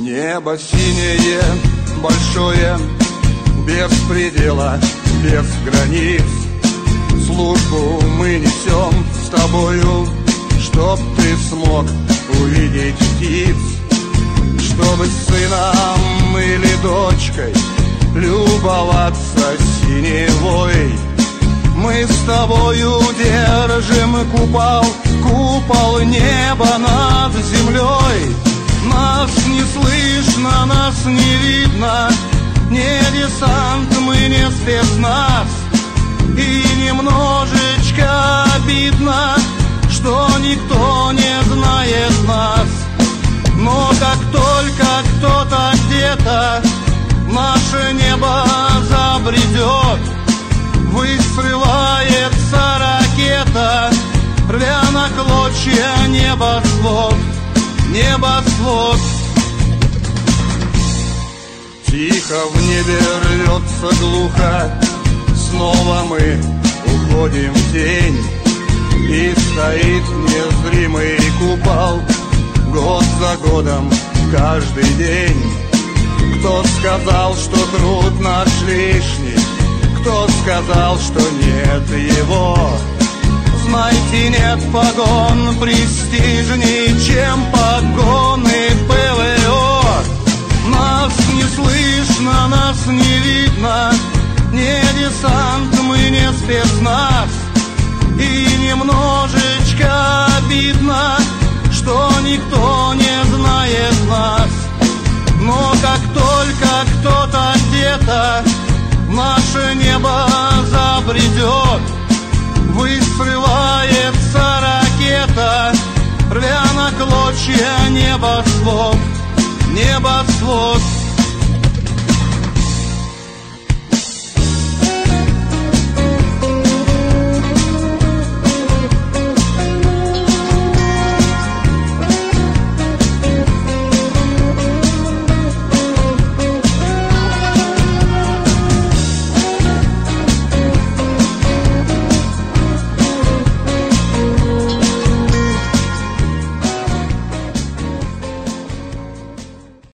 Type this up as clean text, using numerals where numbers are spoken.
Небо синее, большое, без предела, без границ. Службу мы несем с тобою, чтоб ты смог увидеть птиц. Чтобы с сыном или дочкой любоваться синевой. Мы с тобою держим купол, купол неба над землей. Нас не слышно, нас не видно, не десант, мы не спецназ. И немножечко обидно, что никто не знает нас. Но как только кто-то где-то в наше небо забредет, ввысь срывается ракета, рвя на клочья небосвод, небосвод. Тихо в небе рвется глухо, снова мы уходим в тень. И стоит незримый купол год за годом, каждый день. Кто сказал, что труд наш лишний? Кто сказал, что нет его? Знайте, нет погон престижней, чем погоны ПВО. Нас не слышно, нас не видно, не десант, мы не спецназ. И немножечко обидно, что никто не знает нас. Но как только кто-то где-то в наше небо забредет, ввысь срывается ракета, рвя на клочья небосвод, небосвод.